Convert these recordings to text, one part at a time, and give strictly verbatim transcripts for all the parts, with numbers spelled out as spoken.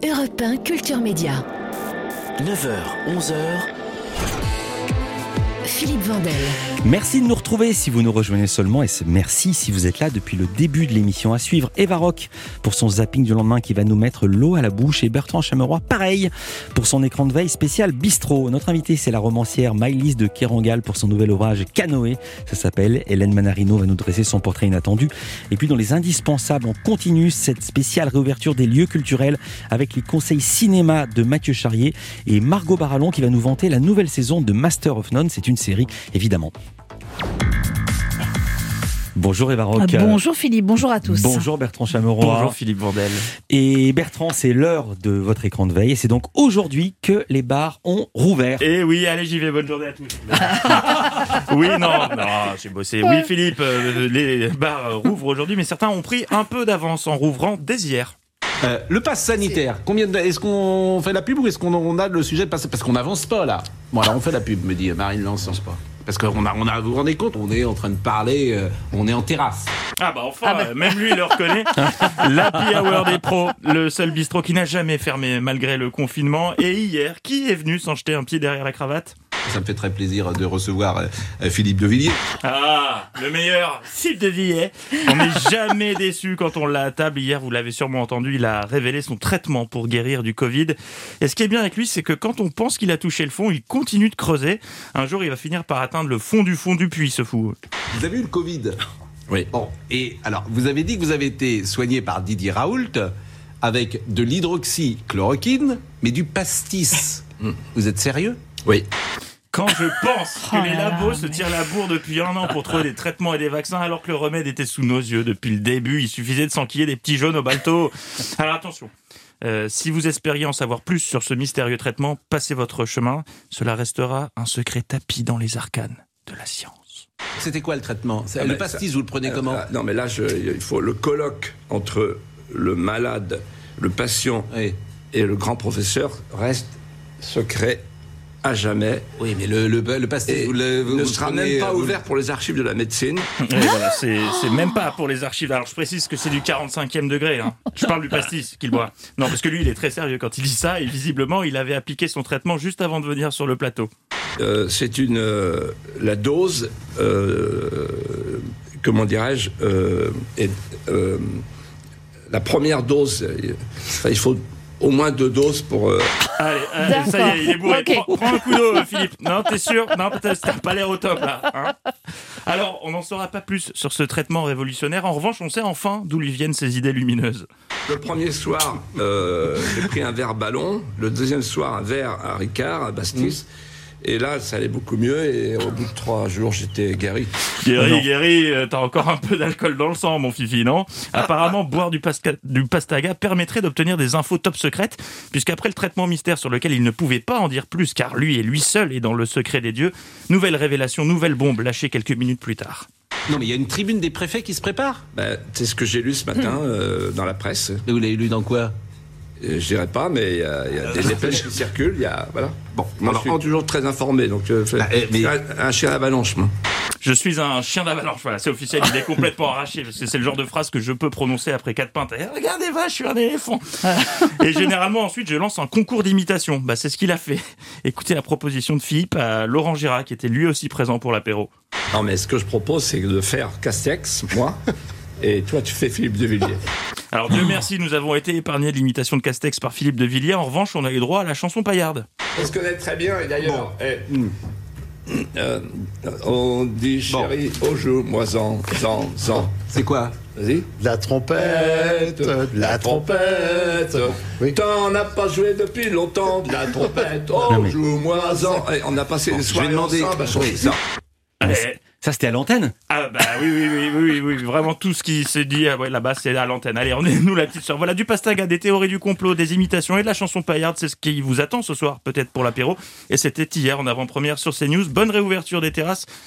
Europe un Culture Média. neuf heures, onze heures. Philippe Vandel. Merci de nous retrouver si vous nous rejoignez seulement, et merci si vous êtes là depuis le début de l'émission. À suivre, Eva Rock pour son zapping du lendemain qui va nous mettre l'eau à la bouche, et Bertrand Chameroy pareil pour son écran de veille spécial Bistrot. Notre invitée, c'est la romancière Maëlys de Kerangal pour son nouvel ouvrage Canoë, ça s'appelle. Hélène Manarino va nous dresser son portrait inattendu. Et puis dans les indispensables, on continue cette spéciale réouverture des lieux culturels avec les conseils cinéma de Mathieu Charrier et Margot Barallon qui va nous vanter la nouvelle saison de Master of None. C'est une série, évidemment. Bonjour Eva Rock. Bonjour Philippe, bonjour à tous. Bonjour Bertrand Chameroy. Bonjour Philippe Vandel. Et Bertrand, c'est l'heure de votre écran de veille et c'est donc aujourd'hui que les bars ont rouvert. Et oui, allez, j'y vais, bonne journée à tous. Oui, non, non, j'ai bossé. Oui Philippe, euh, les bars rouvrent aujourd'hui, mais certains ont pris un peu d'avance en rouvrant dès hier. Euh, le pass sanitaire, combien de... est-ce qu'on fait la pub ou est-ce qu'on on a le sujet de pass... Parce qu'on n'avance pas là. Bon alors on fait la pub, me dit Marine Lançon. Pas. Parce qu'on a, on a, vous vous rendez compte, on est en train de parler, euh, on est en terrasse. Ah bah enfin, ah bah. Euh, même lui il le reconnaît. L'Happy Hour des pros, le seul bistrot qui n'a jamais fermé malgré le confinement. Et hier, qui est venu s'en jeter un pied derrière la cravate ? Ça me fait très plaisir de recevoir euh, Philippe de Villiers. Ah, le meilleur, Philippe de Villiers. On n'est jamais déçu quand on l'a à table. Hier, vous l'avez sûrement entendu, il a révélé son traitement pour guérir du Covid. Et ce qui est bien avec lui, c'est que quand on pense qu'il a touché le fond, il continue de creuser. Un jour, il va finir par atteindre le fond du fond du puits, ce fou. Vous avez eu le Covid ? Oui. Bon, et alors, vous avez dit que vous avez été soigné par Didier Raoult avec de l'hydroxychloroquine, mais du pastis. Mm. Vous êtes sérieux ? Oui. Quand je pense que les labos se tirent la bourre depuis un an pour trouver des traitements et des vaccins alors que le remède était sous nos yeux depuis le début, il suffisait de s'enquiller des petits jaunes au balto. Alors attention, euh, si vous espériez en savoir plus sur ce mystérieux traitement, passez votre chemin, cela restera un secret tapi dans les arcanes de la science. C'était quoi le traitement ? ah Le pastis, ça, vous le prenez euh, comment ? euh, Non mais là, je, il faut le colloque entre le malade, le patient oui. et le grand professeur reste secret à jamais. Oui, mais le, le, le pastis, vous le, vous ne vous sera prenez, même pas vous... ouvert pour les archives de la médecine. Et voilà, c'est, c'est même pas pour les archives. Alors je précise que c'est du quarante-cinquième degré. Hein. Je parle du pastis qu'il boit. Non, parce que lui, il est très sérieux quand il dit ça. Et visiblement, il avait appliqué son traitement juste avant de venir sur le plateau. Euh, c'est une euh, la dose. Euh, comment dirais-je euh, est, euh, La première dose. Enfin, il faut au moins deux doses pour... Euh... Allez, allez ça y est, il est bourré. Okay. Prends, prends un coup d'eau, Philippe. Non, t'es sûr ? Non, peut-être t'as pas l'air au top, là. Hein. Alors, on n'en saura pas plus sur ce traitement révolutionnaire. En revanche, on sait enfin d'où lui viennent ces idées lumineuses. Le premier soir, euh, j'ai pris un verre ballon. Le deuxième soir, un verre à Ricard, à Bastis. Mmh. Et là, ça allait beaucoup mieux et au bout de trois jours, j'étais guéri. Guéri, oh guéri, euh, t'as encore un peu d'alcool dans le sang, mon fifi, non ? Apparemment, boire du, pasca- du pastaga permettrait d'obtenir des infos top secrètes, puisqu'après le traitement mystère sur lequel il ne pouvait pas en dire plus, car lui et lui seul est dans le secret des dieux, nouvelle révélation, nouvelle bombe lâchée quelques minutes plus tard. Non, mais il y a une tribune des préfets qui se prépare ? Ben, c'est ce que j'ai lu ce matin mmh. euh, dans la presse. Et vous l'avez lu dans quoi ? Je dirais pas, mais il y a, y a des dépêches qui circulent. Il y a voilà. Bon, moi je suis toujours très informé, donc euh, bah, mais... un, un chien d'avalanche, moi. Je suis un chien d'avalanche. Voilà, c'est officiel. Il est complètement arraché parce que c'est le genre de phrase que je peux prononcer après quatre pintes. Eh, regardez, va, je suis un éléphant. Et généralement ensuite, je lance un concours d'imitation. Bah, c'est ce qu'il a fait. Écoutez la proposition de Philippe à Laurent Gérard, qui était lui aussi présent pour l'apéro. Non, mais ce que je propose, c'est de faire Castex, moi. Et toi, tu fais Philippe de Villiers. Alors, Dieu merci, nous avons été épargnés de l'imitation de Castex par Philippe de Villiers. En revanche, on a eu droit à la chanson paillarde. On se connaît très bien, et d'ailleurs, bon. eh, mm, euh, on dit chérie, bon. Au jour, moi, zan, zan, zan. C'est quoi ? Vas-y. La trompette, de la trompette. Oui. T'en as pas joué depuis longtemps, de la trompette. Oh, mais... joue-moi, zan. Eh, on a passé bon, des soirées ensemble à chanter ça. Mais... Ça, c'était à l'antenne ? Ah bah oui, oui, oui, oui, oui, oui. Vraiment tout ce qui s'est dit ouais, là-bas, c'est à l'antenne. Allez, on est nous la petite sœur. Voilà, du pastaga, des théories du complot, des imitations et de la chanson paillarde. C'est ce qui vous attend ce soir, peut-être pour l'apéro. Et c'était hier en avant-première sur CNews. Bonne réouverture des terrasses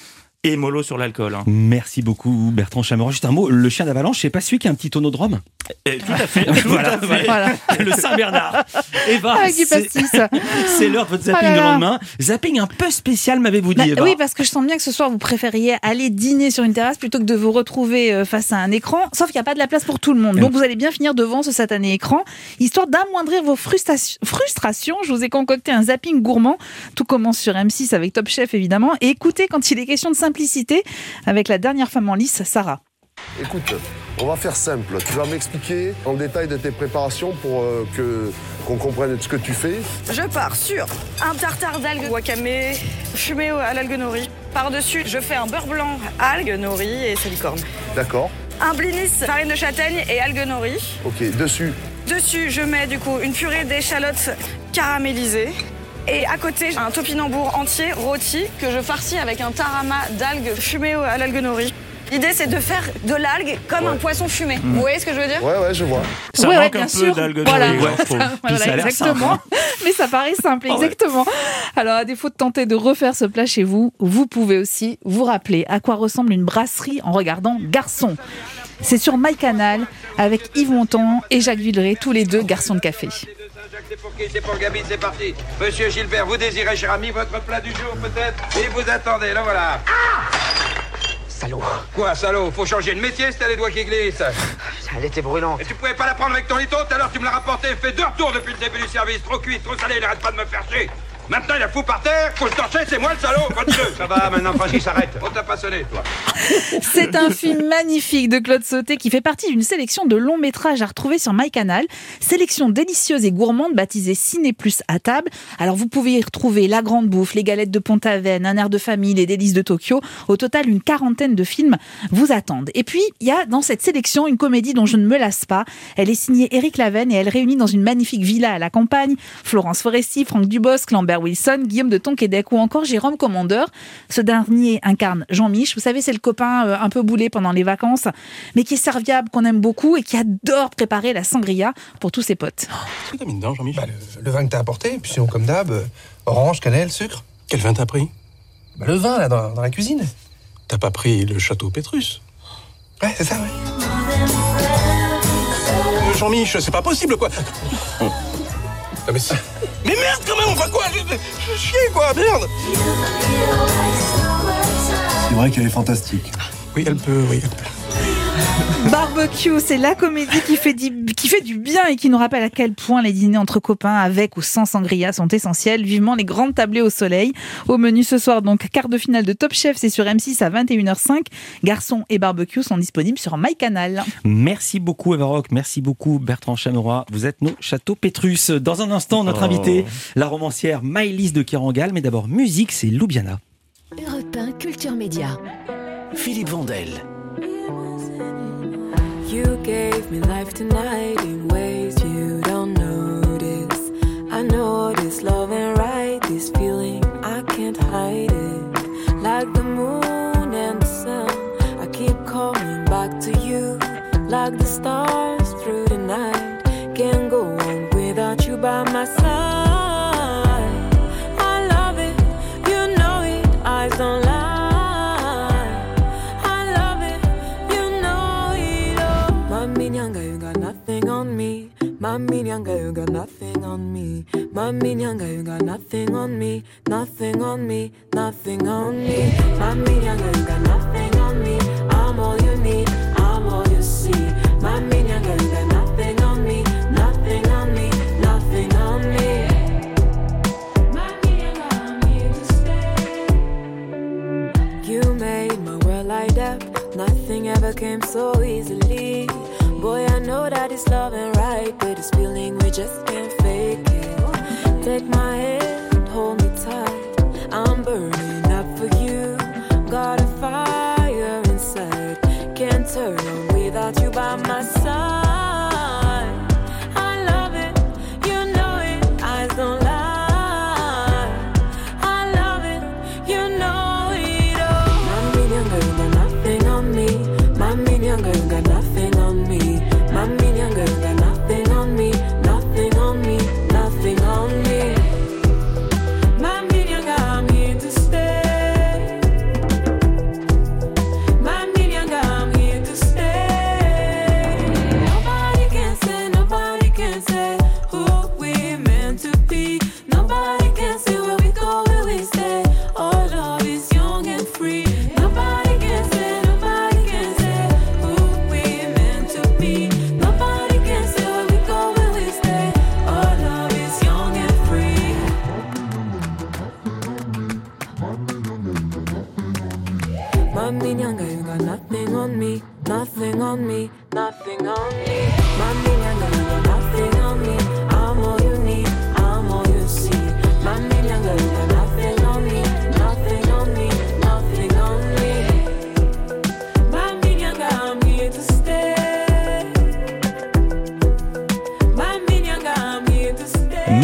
et mollo sur l'alcool. Hein. Merci beaucoup Bertrand Chameroy. Juste un mot, le chien d'avalanche, c'est pas celui qui a un petit tonneau de rhum? Et tout à fait. Tout voilà, à fait. voilà. Le Saint-Bernard. Eva, Avec du c'est, pastis. c'est l'heure de votre zapping Oh là de là. lendemain. Zapping un peu spécial, m'avez-vous dit, Bah, Eva? oui, parce que je sens bien que ce soir, vous préfériez aller dîner sur une terrasse plutôt que de vous retrouver euh, face à un écran. Sauf qu'il n'y a pas de la place pour tout le monde. Donc, vous allez bien finir devant ce satané écran. Histoire d'amoindrir vos frustra- frustrations, je vous ai concocté un zapping gourmand. Tout commence sur M six avec Top Chef, évidemment. Et écoutez quand il est question de simplicité avec la dernière femme en lice, Sarah. Écoute, on va faire simple. Tu vas m'expliquer en détail de tes préparations pour euh, que, qu'on comprenne ce que tu fais. Je pars sur un tartare d'algues wakame fumé à l'algue nori. Par-dessus, je fais un beurre blanc, algues, nori et salicorne. D'accord. Un blinis, farine de châtaigne et algues nori. Ok, dessus. Dessus, je mets du coup une purée d'échalotes caramélisées. Et à côté, un topinambour entier rôti que je farcis avec un tarama d'algues fumées à l'algue nori. L'idée, c'est de faire de l'algue comme Ouais. un poisson fumé. Mmh. Vous voyez ce que je veux dire? Ouais, ouais, je vois. Ça Ouais, manque ouais, un bien peu sûr. d'algues Voilà. nori, je trouve. Voilà, ça a l'air exactement. simple, Mais ça paraît simple, exactement. Alors, à défaut de tenter de refaire ce plat chez vous, vous pouvez aussi vous rappeler à quoi ressemble une brasserie en regardant Garçon. C'est sur MyCanal avec Yves Montand et Jacques Villeray, tous les deux garçons de café. C'est pour qui? C'est pour Gabi, c'est parti. Monsieur Gilbert, vous désirez, cher ami, votre plat du jour, peut-être? Et vous attendez, là voilà. Salaud. Quoi, salaud? Faut changer de métier, c'était les doigts qui glissent. Elle était brûlante. Et tu pouvais pas la prendre avec ton liton, tout à l'heure tu me l'as rapporté, fait deux retours depuis le début du service. Trop cuit, trop salé, il arrête pas de me faire chier. Maintenant, il a fou par terre, faut le torcher, c'est moi le salaud, continue. Ça va, maintenant, Francis, s'arrête. On t'a pas sonné, toi. C'est un film magnifique de Claude Sauté qui fait partie d'une sélection de longs métrages à retrouver sur MyCanal. Sélection délicieuse et gourmande baptisée Ciné Plus à table. Alors vous pouvez y retrouver La Grande Bouffe, Les Galettes de Pont-Aven, Un air de famille, Les Délices de Tokyo. Au total, une quarantaine de films vous attendent. Et puis, il y a dans cette sélection une comédie dont je ne me lasse pas. Elle est signée Éric Laven et elle réunit dans une magnifique villa à la campagne Florence Foresti, Franck Dubosc, Lambert Wilson, Guillaume de Tonquédec ou encore Jérôme Commandeur. Ce dernier incarne Jean-Mich. Vous savez, c'est le copain euh, un peu boulé pendant les vacances, mais qui est serviable, qu'on aime beaucoup et qui adore préparer la sangria pour tous ses potes. Qu'est-ce que t'as mis dedans, Jean-Mich? Bah, le, le vin que t'as apporté, puis sinon, comme d'hab, euh, orange, cannelle, sucre. Quel vin t'as pris? Bah, le vin, là, dans, dans la cuisine. T'as pas pris le château Pétrus? Ouais, c'est ça, ouais. Euh, Jean-Mich, c'est pas possible, quoi. Ah, mais, c'est... mais merde, quand même, on va quoi? Je, je, je chier, quoi, merde. C'est vrai qu'elle est fantastique. Oui, elle peut, oui, elle peut. Barbecue, c'est la comédie qui fait, du, qui fait du bien et qui nous rappelle à quel point les dîners entre copains avec ou sans sangria sont essentiels. Vivement les grandes tablées au soleil. Au menu ce soir, donc, quart de finale de Top Chef, c'est sur M six à vingt et une heures cinq. Garçon et barbecue sont disponibles sur MyCanal. Merci beaucoup Eva Rock, merci beaucoup Bertrand Chameroy. Vous êtes nos châteaux Pétrus. Dans un instant, notre Oh. invitée, la romancière Maëlys de Kerangal. Mais d'abord, musique, c'est Loubiana. Europe un Culture Média. Philippe Vandel. You gave me life tonight in ways you don't notice. I know this love ain't right, this feeling, I can't hide it. Like the moon and the sun, I keep coming back to you. Like the stars through the night, can't go on without you by my side. I love it, you know it, eyes don't lie. Mami Nyanga, you got nothing on me. Mami Nyanga, you got nothing on me. Nothing on me, nothing on me. Mami Nyanga, you got nothing on me. I'm all you need, I'm all you see. Mami Nyanga, you got nothing on me. Nothing on me, nothing on me. Mami Nyanga, I'm here to stay. You made my world light up. Nothing ever came so easily. Boy, I know that it's love ain't right, but this feeling we just can't fake it. Take my hand, hold me tight. I'm burning up for you. Got a fire inside, can't turn on without you by my side. I love it, you know it, eyes don't lie. I love it, you know it all. Mami Nyanga, you got nothing on me. Mami Nyanga, you got nothing on me. Mami Nyanga, you got nothing on me, nothing on me, nothing on me.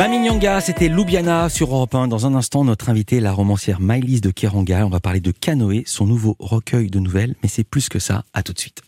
Mami Nyanga, c'était Loubiana sur Europe un. Dans un instant, notre invitée, la romancière Maëlys de Kerangal. On va parler de Canoë, son nouveau recueil de nouvelles. Mais c'est plus que ça. À tout de suite.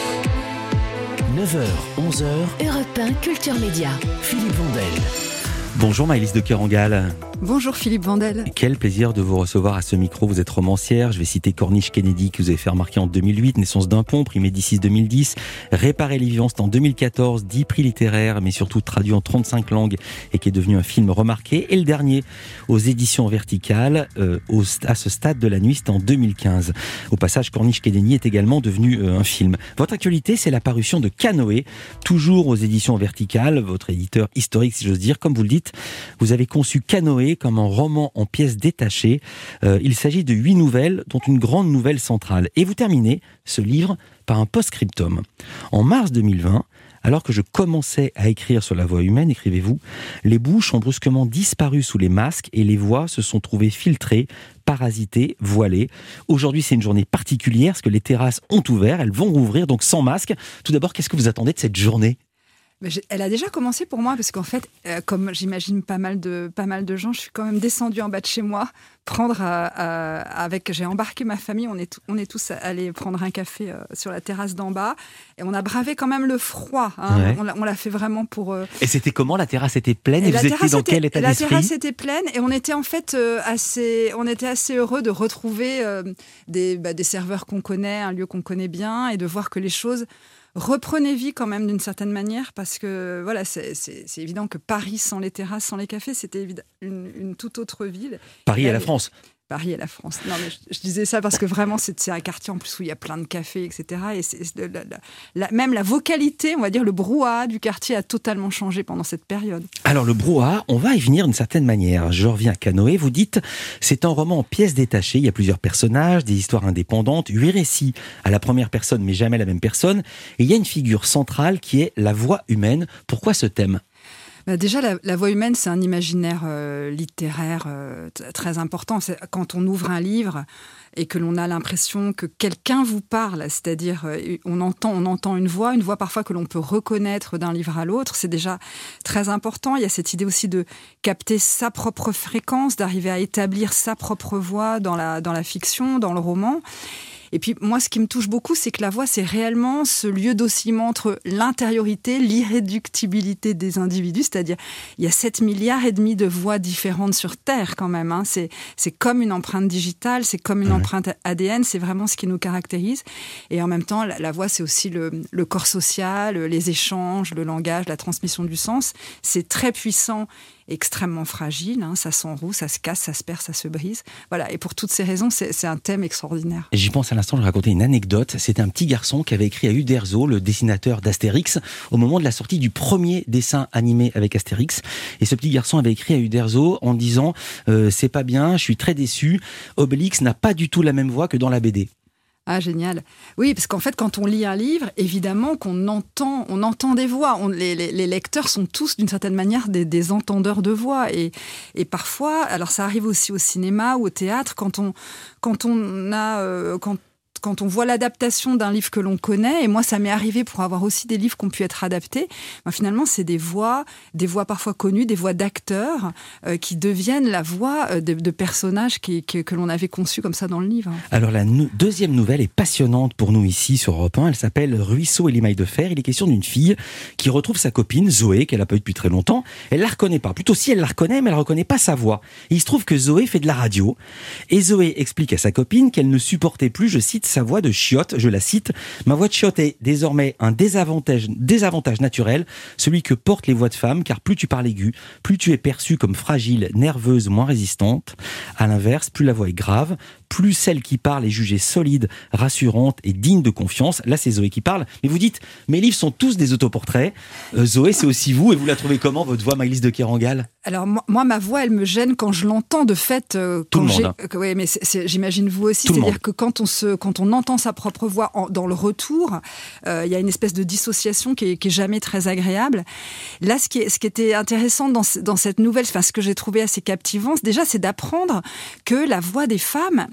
neuf heures, onze heures. Europe un Culture Média. Philippe Vandel. Bonjour Maëlys de Kerangal. Bonjour Philippe Vandel. Quel plaisir de vous recevoir à ce micro. Vous êtes romancière. Je vais citer Corniche Kennedy que vous avez fait remarquer en deux mille huit, Naissance d'un pont, prix Médicis deux mille dix, Réparer les vivants, c'était en deux mille quatorze, dix prix littéraires, mais surtout traduit en trente-cinq langues et qui est devenu un film remarqué. Et le dernier, aux éditions Verticales, euh, au, à ce stade de la nuit, c'était en deux mille quinze. Au passage, Corniche Kennedy est également devenu euh, un film. Votre actualité, c'est la parution de Canoë, toujours aux éditions Verticales, votre éditeur historique, si j'ose dire. Comme vous le dites, vous avez conçu Canoë comme un roman en pièces détachées. Euh, il s'agit de huit nouvelles, dont une grande nouvelle centrale. Et vous terminez ce livre par un post-scriptum. En mars deux mille vingt, alors que je commençais à écrire sur la voix humaine, écrivez-vous, les bouches ont brusquement disparu sous les masques et les voix se sont trouvées filtrées, parasitées, voilées. Aujourd'hui, c'est une journée particulière parce que les terrasses ont ouvert, elles vont rouvrir, donc sans masque. Tout d'abord, qu'est-ce que vous attendez de cette journée ? Elle a déjà commencé pour moi parce qu'en fait, euh, comme j'imagine pas mal de pas mal de gens, je suis quand même descendue en bas de chez moi prendre à, à, avec. J'ai embarqué ma famille. On est on est tous allés prendre un café euh, sur la terrasse d'en bas et on a bravé quand même le froid. Hein. Ouais. On, l'a, on l'a fait vraiment pour. Euh... Et c'était comment ? La terrasse était pleine et, et vous étiez dans était, quel état la d'esprit ? La terrasse était pleine et on était en fait euh, assez on était assez heureux de retrouver euh, des bah, des serveurs qu'on connaît, un lieu qu'on connaît bien et de voir que les choses reprenez vie quand même d'une certaine manière parce que voilà, c'est, c'est, c'est évident que Paris sans les terrasses, sans les cafés, c'était une, une toute autre ville. Paris à la France. Paris et la France. Non, mais je, je disais ça parce que vraiment, c'est, c'est un quartier en plus où il y a plein de cafés, et cetera. Et c'est, c'est, la, la, la, même la vocalité, on va dire, le brouhaha du quartier a totalement changé pendant cette période. Alors le brouhaha, on va y venir d'une certaine manière. Je reviens à Canoë, vous dites, c'est un roman en pièces détachées. Il y a plusieurs personnages, des histoires indépendantes, huit récits à la première personne, mais jamais la même personne. Et il y a une figure centrale qui est la voix humaine. Pourquoi ce thème ? Bah déjà, la, la voix humaine, c'est un imaginaire euh, littéraire euh, t- très important. C'est quand on ouvre un livre et que l'on a l'impression que quelqu'un vous parle, c'est-à-dire euh, on entend, on entend une voix, une voix parfois que l'on peut reconnaître d'un livre à l'autre, c'est déjà très important. Il y a cette idée aussi de capter sa propre fréquence, d'arriver à établir sa propre voix dans la, dans la fiction, dans le roman. Et puis, moi, ce qui me touche beaucoup, c'est que la voix, c'est réellement ce lieu d'oscillement entre l'intériorité, l'irréductibilité des individus. C'est-à-dire, il y a sept milliards et demi de voix différentes sur Terre, quand même. Hein. C'est, c'est comme une empreinte digitale, c'est comme une ouais. empreinte A D N, c'est vraiment ce qui nous caractérise. Et en même temps, la, la voix, c'est aussi le, le corps social, les échanges, le langage, la transmission du sens. C'est très puissant, extrêmement fragile, hein, ça s'enroue, ça se casse, ça se perd, ça se brise. Voilà, et pour toutes ces raisons, c'est, c'est un thème extraordinaire. Et j'y pense à l'instant, je racontais une anecdote. C'était un petit garçon qui avait écrit à Uderzo, le dessinateur d'Astérix, au moment de la sortie du premier dessin animé avec Astérix. Et ce petit garçon avait écrit à Uderzo en disant euh, « C'est pas bien, je suis très déçu, Obélix n'a pas du tout la même voix que dans la B D ». Ah, génial. Oui, parce qu'en fait, quand on lit un livre, évidemment qu'on entend, on entend des voix. On, les, les, les lecteurs sont tous, d'une certaine manière, des, des entendeurs de voix. Et, et parfois, alors ça arrive aussi au cinéma ou au théâtre, quand on, quand on a... Euh, quand quand on voit l'adaptation d'un livre que l'on connaît, et moi ça m'est arrivé pour avoir aussi des livres qui ont pu être adaptés, ben finalement c'est des voix, des voix parfois connues, des voix d'acteurs euh, qui deviennent la voix de, de personnages qui, qui, que l'on avait conçus comme ça dans le livre. Alors la nou- deuxième nouvelle est passionnante pour nous ici sur Europe un, elle s'appelle Ruisseau et l'émail de fer. Il est question d'une fille qui retrouve sa copine Zoé, qu'elle n'a pas eue depuis très longtemps. Elle la reconnaît pas, plutôt si elle la reconnaît, mais elle ne reconnaît pas sa voix. Et il se trouve que Zoé fait de la radio, et Zoé explique à sa copine qu'elle ne supportait plus, je cite, sa voix de chiotte, je la cite, ma voix de chiotte est désormais un désavantage, désavantage naturel, celui que portent les voix de femmes, car plus tu parles aigu, plus tu es perçue comme fragile, nerveuse, moins résistante. À l'inverse, plus la voix est grave, plus celle qui parle est jugée solide, rassurante et digne de confiance. Là, c'est Zoé qui parle. Mais vous dites, mes livres sont tous des autoportraits. Euh, Zoé, c'est aussi vous. Et vous la trouvez comment, votre voix, Maëlys de Kerangal ? Alors, moi, moi, ma voix, elle me gêne quand je l'entends, de fait. Euh, Tout quand le j'ai... monde. Euh, oui, mais c'est, c'est, j'imagine vous aussi. Tout C'est-à-dire que quand on, se, quand on entend sa propre voix en, dans le retour, il euh, y a une espèce de dissociation qui est, qui est jamais très agréable. Là, ce qui, est, ce qui était intéressant dans, dans cette nouvelle, enfin, ce que j'ai trouvé assez captivant, déjà, c'est d'apprendre que la voix des femmes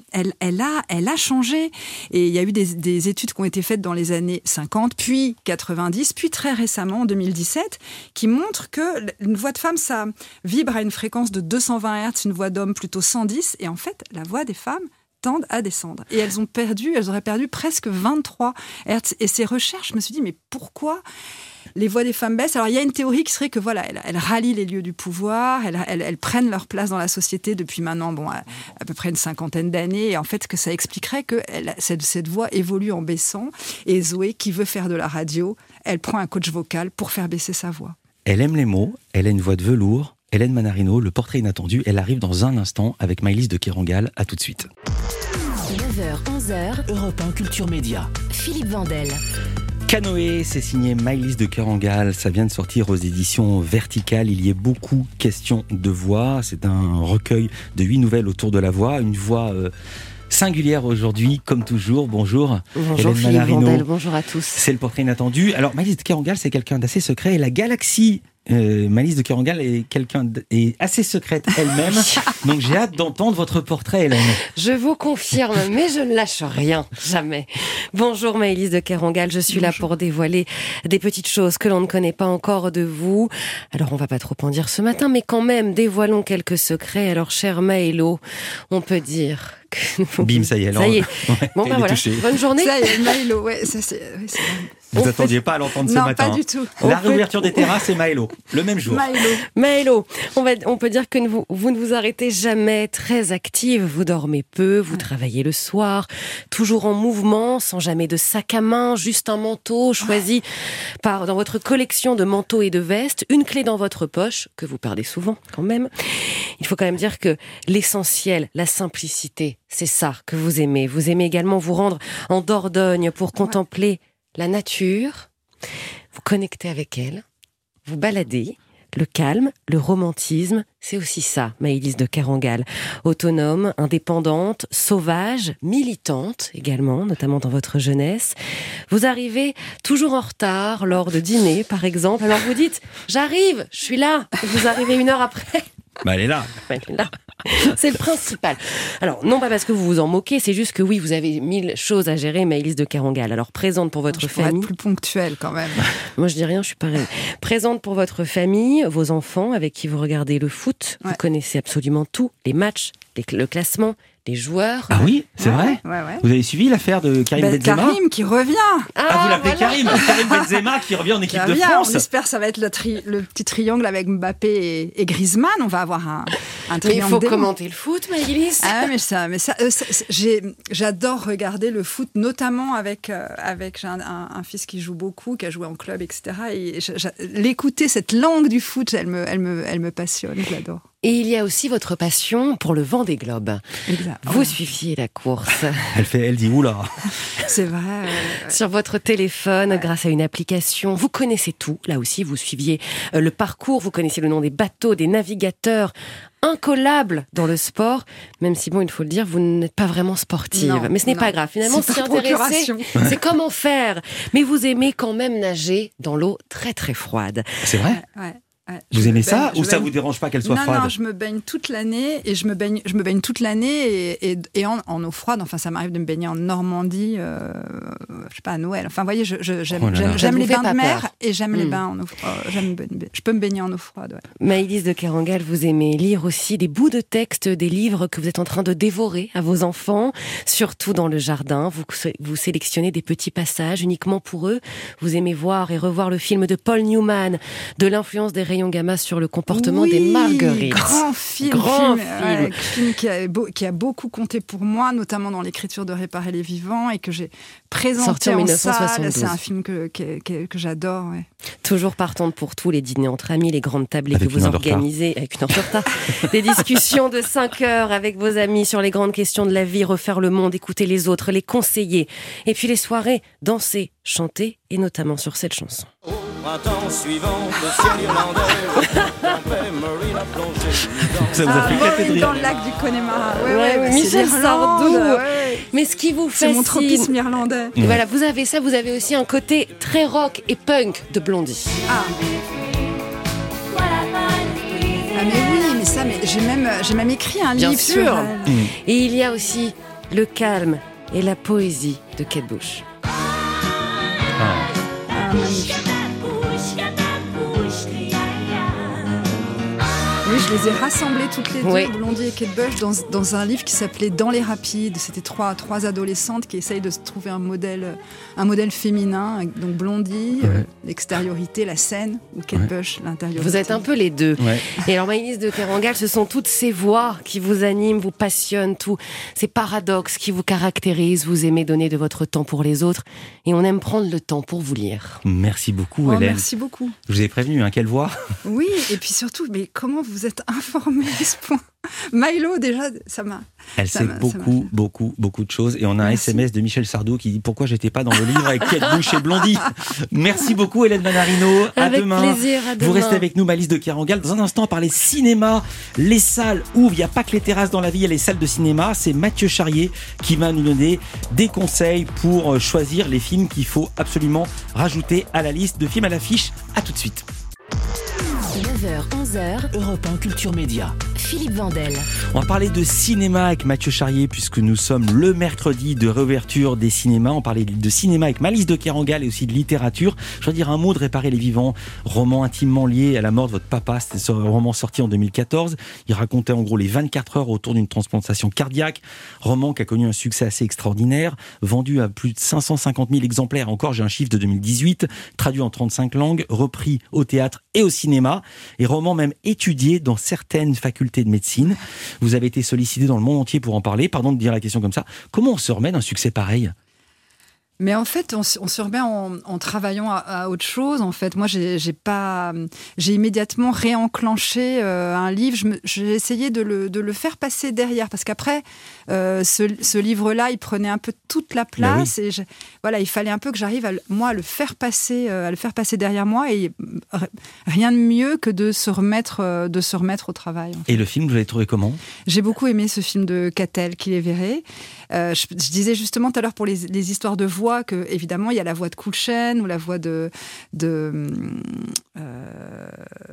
elle, elle, a, elle a changé. Et il y a eu des, des études qui ont été faites dans les années cinquante, puis quatre-vingt-dix, puis très récemment, en deux mille dix-sept, qui montrent qu'une voix de femme, ça vibre à une fréquence de deux cent vingt hertz, une voix d'homme plutôt cent dix. Et en fait, la voix des femmes tendent à descendre. Et elles ont perdu, elles auraient perdu presque vingt-trois hertz. Et ces recherches, je me suis dit, mais pourquoi les voix des femmes baissent? Alors, il y a une théorie qui serait que, voilà, elles, elles rallient les lieux du pouvoir, elles, elles, elles prennent leur place dans la société depuis maintenant, bon, à, à peu près une cinquantaine d'années, et en fait, que ça expliquerait que elle, cette, cette voix évolue en baissant, et Zoé, qui veut faire de la radio, elle prend un coach vocal pour faire baisser sa voix. Elle aime les mots, elle a une voix de velours. Hélène Manarino, le portrait inattendu, elle arrive dans un instant avec Maëlys de Kerangal. À tout de suite. neuf heures, onze heures, Europe un Culture Média. Philippe Vandel. Canoë, c'est signé Maëlys de Kerangal. Ça vient de sortir aux éditions Verticales. Il y a beaucoup question de voix. C'est un recueil de huit nouvelles autour de la voix. Une voix euh, singulière aujourd'hui, comme toujours. Bonjour. Bonjour Hélène Philippe Manarino. Vandel, bonjour à tous. C'est le portrait inattendu. Alors Maëlys de Kerangal, c'est quelqu'un d'assez secret. Et la galaxie Euh, Maëlys de Kerangal est quelqu'un d- est assez secrète elle-même, donc j'ai hâte d'entendre votre portrait, Hélène. Je vous confirme, mais je ne lâche rien, jamais. Bonjour Maëlys de Kerangal, je suis Bonjour. là pour dévoiler des petites choses que l'on ne connaît pas encore de vous. Alors on va pas trop en dire ce matin, mais quand même, dévoilons quelques secrets. Alors chère Maëlo, on peut dire que... Bim, ça y est. Ça y est. Ouais, bon ben voilà, touchée. bonne journée. Ça y est, Maëlo, ouais, ça c'est... Oui, c'est... Vous n'attendiez peut... pas à l'entendre ce non, matin. Non, pas du tout. La on réouverture peut... des terrasses, c'est Maëlo, le même jour. Maëlo. Maëlo, on, va, on peut dire que vous, vous ne vous arrêtez jamais, très active. Vous dormez peu, vous ouais. travaillez le soir, toujours en mouvement, sans jamais de sac à main, juste un manteau choisi ouais. par, dans votre collection de manteaux et de vestes, une clé dans votre poche, que vous perdez souvent quand même. Il faut quand même dire que l'essentiel, la simplicité, c'est ça que vous aimez. Vous aimez également vous rendre en Dordogne pour ouais. contempler la nature, vous connectez avec elle, vous baladez, le calme, le romantisme, c'est aussi ça, Maëlys de Kerangal. Autonome, indépendante, sauvage, militante également, notamment dans votre jeunesse. Vous arrivez toujours en retard lors de dîner, par exemple. Alors vous dites, j'arrive, je suis là. Vous arrivez une heure après. Bah elle est là. Elle est là. C'est le principal. Alors, non pas parce que vous vous en moquez, c'est juste que oui, vous avez mille choses à gérer, Maëlys de Kerangal. Alors, présente pour votre je famille. Être plus ponctuelle quand même. Moi, je dis rien, je suis pareil. Présente pour votre famille, vos enfants avec qui vous regardez le foot. Ouais. Vous connaissez absolument tout, les matchs, les, le classement, les joueurs. Ah oui, c'est ouais, vrai ouais, ouais. Vous avez suivi l'affaire de Karim ben, Benzema? Karim qui revient. Ah, ah vous l'appelez voilà. Karim Karim Benzema qui revient en équipe de France. On espère que ça va être le, tri- le petit triangle avec Mbappé et, et Griezmann. On va avoir un, un triangle. Mais il faut démon. commenter le foot, Maëlys. Ah mais ça, mais ça, euh, ça j'ai, j'adore regarder le foot, notamment avec euh, avec j'ai un, un, un fils qui joue beaucoup, qui a joué en club, et cetera. Et je, je, l'écouter cette langue du foot, elle me, elle me, elle me passionne. Je l'adore. Et il y a aussi votre passion pour le Vendée Globe. Exact. Vous ouais. suiviez la course. Elle fait, elle dit oula. C'est vrai. Ouais, ouais. Sur votre téléphone, ouais. grâce à une application, vous connaissez tout. Là aussi, vous suiviez le parcours, vous connaissez le nom des bateaux, des navigateurs. Incollable dans le sport, même si bon, il faut le dire, vous n'êtes pas vraiment sportive. Non, mais ce n'est non. pas grave. Finalement, c'est s'y intéresser, c'est comment faire. Mais vous aimez quand même nager dans l'eau très très froide. C'est vrai. Ouais. Ouais, vous aimez ça baigne, ou ça baigne... vous dérange pas qu'elle soit non, froide? Non, je me baigne toute l'année et je me baigne, je me baigne toute l'année et, et, et en, en eau froide. Enfin, ça m'arrive de me baigner en Normandie, euh, je sais pas, à Noël. Enfin, vous voyez, je, je, j'aime, oh j'aime, j'aime les bains de mer peur. et j'aime mmh. les bains en eau froide. J'aime, je peux me baigner en eau froide. Ouais. Maëlys de Kerangal, vous aimez lire aussi des bouts de texte, des livres que vous êtes en train de dévorer à vos enfants, surtout dans le jardin. Vous, vous sélectionnez des petits passages uniquement pour eux. Vous aimez voir et revoir le film de Paul Newman, de l'influence des rayons gamma sur le comportement oui, des marguerites. Grand film, grand film, film. Ouais, film qui, a beau, qui a beaucoup compté pour moi, notamment dans l'écriture de Réparer les vivants et que j'ai présenté en, en salle. C'est un film que, que, que, que j'adore. Ouais. Toujours partante pour tous les dîners entre amis, les grandes tablées avec que vous organisez avec une heure de retard, des discussions de cinq heures avec vos amis sur les grandes questions de la vie, refaire le monde, écouter les autres, les conseiller, et puis les soirées, danser, chanter, et notamment sur cette chanson. Au printemps suivant, le ciel irlandais, ça vous a fait éclater de rire. Dans le lac du Connemara. Ouais, ouais, ouais, Michel Sardou. Ouais, ouais. Mais ce qui vous fascine, c'est mon tropisme irlandais. Et voilà, vous avez ça, vous avez aussi un côté très rock et punk de Blondie. Ah. Ah mais oui, mais ça, mais j'ai même, j'ai même écrit un Bien livre sûr. sur elle. Et il y a aussi le calme et la poésie de Kate Bush. Ah, magnifique. Oui, je les ai rassemblées toutes les deux, Oui. Blondie et Kate Bush, dans, dans un livre qui s'appelait Dans les rapides. C'était trois, trois adolescentes qui essayent de se trouver un modèle, un modèle féminin. Donc Blondie, Ouais. euh, l'extériorité, la scène, ou Kate Ouais. Bush, l'intériorité. Vous êtes un peu les deux. Ouais. Et alors, Maëlys de Kerangal, ce sont toutes ces voix qui vous animent, vous passionnent, tous ces paradoxes qui vous caractérisent. Vous aimez donner de votre temps pour les autres et on aime prendre le temps pour vous lire. Merci beaucoup, Oh, Hélène. merci beaucoup. Je vous ai prévenu, hein, quelle voix. Oui, et puis surtout, mais comment vous êtes informé à ce point? Milo, déjà, ça m'a... Elle ça sait m'a- ça beaucoup, beaucoup, beaucoup de choses. Et on a un Merci. S M S de Michel Sardou qui dit pourquoi j'étais pas dans le livre avec Kate Bush et Blondie. Merci beaucoup, Hélène Avec Manarino. À demain. plaisir, à Vous demain. restez avec nous, Maëlys de Kerangal. Dans un instant, on va parler cinéma. Les salles ouvrent. Il n'y a pas que les terrasses dans la vie, il y a les salles de cinéma. C'est Mathieu Charrier qui va nous donner des conseils pour euh, choisir les films qu'il faut absolument rajouter à la liste de films à l'affiche. À tout de suite. neuf heures, onze heures, Europe un Culture Média. Philippe Vandel. On va parler de cinéma avec Mathieu Charrier puisque nous sommes le mercredi de réouverture des cinémas. On parlait de cinéma avec Maëlys de Kerangal et aussi de littérature. Je dois dire un mot de Réparer les vivants, roman intimement lié à la mort de votre papa. C'était un roman sorti en deux mille quatorze. Il racontait en gros les vingt-quatre heures autour d'une transplantation cardiaque. Roman qui a connu un succès assez extraordinaire, vendu à plus de cinq cent cinquante mille exemplaires. Encore, j'ai un chiffre de deux mille dix-huit, traduit en trente-cinq langues, repris au théâtre et au cinéma. Et roman même étudié dans certaines facultés de médecine. Vous avez été sollicité dans le monde entier pour en parler. Pardon de dire la question comme ça. Comment on se remet d'un succès pareil ? Mais en fait, on, s- on se remet en, en travaillant à, à autre chose. En fait, moi, j'ai, j'ai pas, j'ai immédiatement réenclenché euh, un livre. Je me- j'ai essayé de le, de le faire passer derrière, parce qu'après, euh, ce, ce livre-là, il prenait un peu toute la place. Ben oui. Et je- voilà, il fallait un peu que j'arrive à le- moi à le faire passer, euh, à le faire passer derrière moi. Et euh, rien de mieux que de se remettre, euh, de se remettre au travail. Et le film, vous l'avez trouvé comment ? J'ai beaucoup aimé ce film de Catel, qui les verrait. Euh, je, je disais justement tout à l'heure pour les, les histoires de voix que évidemment il y a la voix de Kulchen ou la voix de, de euh,